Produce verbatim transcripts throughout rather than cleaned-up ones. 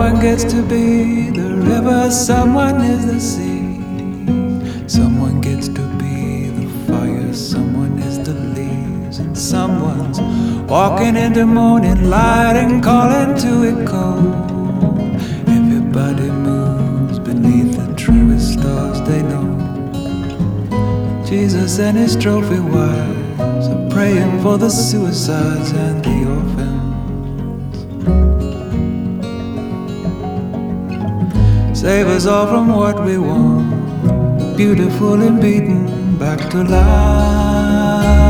Someone gets to be the river, someone is the sea. Someone gets to be the fire, someone is the leaves. And someone's walking into morning light and calling to it cold. Everybody moves beneath the truest stars they know. Jesus and his trophy wives are praying for the suicides and the orphans. Save us all from what we want, beautiful and beaten back to life.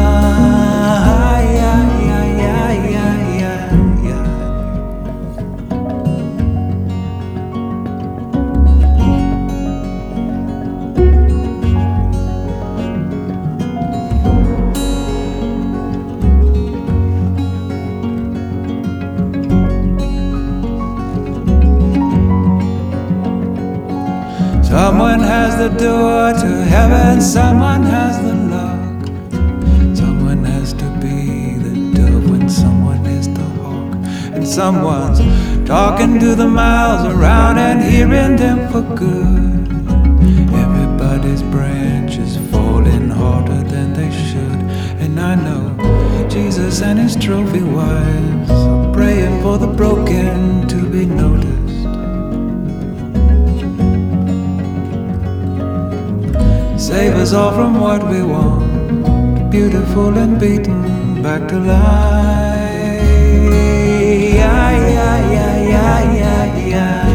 Someone has the door to heaven, someone has the lock. Someone has to be the dove when someone is the hawk. And someone's talking to the miles around and hearing them for good. Everybody's branches falling harder than they should. And I know Jesus and his trophy wives are praying for the broken to be noticed. Save us all from what we want, beautiful and beaten back to life. Yeah, yeah, yeah, yeah, yeah, yeah.